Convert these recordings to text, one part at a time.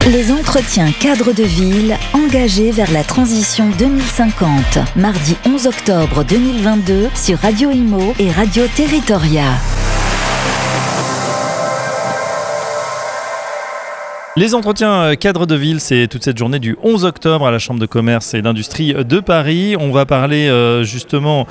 Les entretiens cadres de ville engagés vers la transition 2050. Mardi 11 octobre 2022 sur Radio Imo et Radio Territoria. Les entretiens cadres de ville, c'est toute cette journée du 11 octobre à la Chambre de commerce et d'industrie de Paris. On va parler justement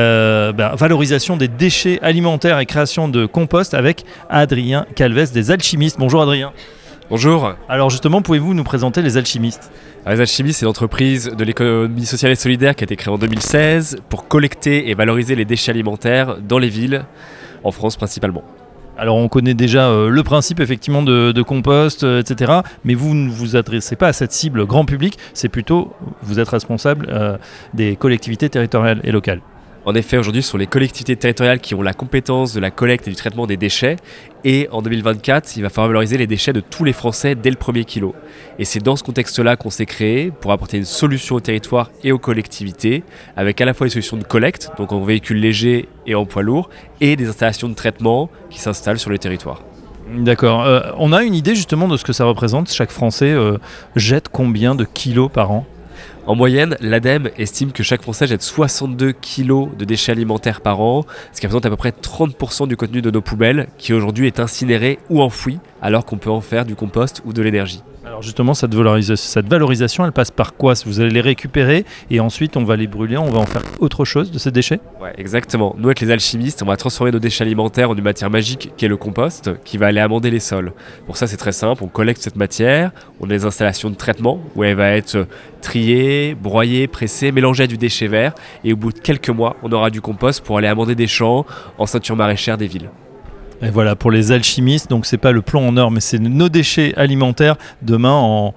valorisation des déchets alimentaires et création de compost avec Adrien Calvez des Alchimistes. Bonjour Adrien. Bonjour. Alors justement, pouvez-vous nous présenter les Alchimistes ? Les Alchimistes, c'est une entreprise de l'économie sociale et solidaire qui a été créée en 2016 pour collecter et valoriser les déchets alimentaires dans les villes, en France principalement. Alors on connaît déjà le principe effectivement de compost, etc. Mais vous ne vous adressez pas à cette cible grand public, c'est plutôt, vous êtes responsable des collectivités territoriales et locales. En effet, aujourd'hui, ce sont les collectivités territoriales qui ont la compétence de la collecte et du traitement des déchets. Et en 2024, il va falloir valoriser les déchets de tous les Français dès le premier kilo. Et c'est dans ce contexte-là qu'on s'est créé pour apporter une solution au territoire et aux collectivités, avec à la fois des solutions de collecte, donc en véhicules légers et en poids lourds, et des installations de traitement qui s'installent sur le territoire. D'accord. On a une idée justement de ce que ça représente. Chaque Français jette combien de kilos par an ? En moyenne, l'ADEME estime que chaque Français jette 62 kg de déchets alimentaires par an, ce qui représente à peu près 30% du contenu de nos poubelles, qui aujourd'hui est incinéré ou enfoui, alors qu'on peut en faire du compost ou de l'énergie. Alors justement, cette valorisation, elle passe par quoi ? Vous allez les récupérer et ensuite on va les brûler, on va en faire autre chose de ces déchets ? Ouais, exactement. Nous, avec les alchimistes, on va transformer nos déchets alimentaires en une matière magique qui est le compost, qui va aller amender les sols. Pour ça, c'est très simple, on collecte cette matière, on a des installations de traitement où elle va être triée, broyée, pressée, mélangée à du déchet vert, et au bout de quelques mois, on aura du compost pour aller amender des champs en ceinture maraîchère des villes. Et voilà, pour les alchimistes, donc c'est pas le plan en or, mais c'est nos déchets alimentaires demain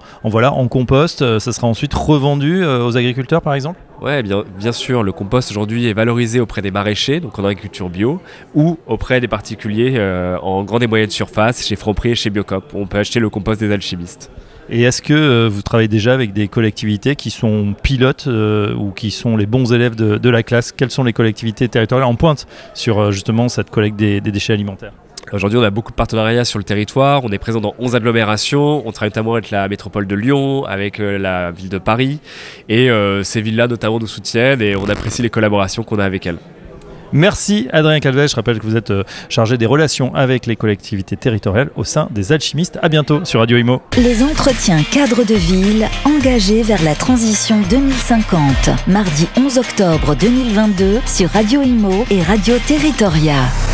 en compost. Ça sera ensuite revendu aux agriculteurs, par exemple ? Ouais, bien sûr, le compost aujourd'hui est valorisé auprès des maraîchers, donc en agriculture bio, ou auprès des particuliers en grande et moyenne surface, chez Franprix et chez Biocop. On peut acheter le compost des alchimistes. Et est-ce que vous travaillez déjà avec des collectivités qui sont pilotes ou qui sont les bons élèves de la classe ? Quelles sont les collectivités territoriales en pointe sur justement cette collecte des déchets alimentaires ? Aujourd'hui, on a beaucoup de partenariats sur le territoire. On est présent dans 11 agglomérations. On travaille notamment avec la métropole de Lyon, avec la ville de Paris. Et ces villes-là, notamment, nous soutiennent et on apprécie les collaborations qu'on a avec elles. Merci Adrien Calvez. Je rappelle que vous êtes chargé des relations avec les collectivités territoriales au sein des Alchimistes. À bientôt sur Radio Imo. Les entretiens cadres de ville engagés vers la transition 2050. Mardi 11 octobre 2022 sur Radio Imo et Radio Territoria.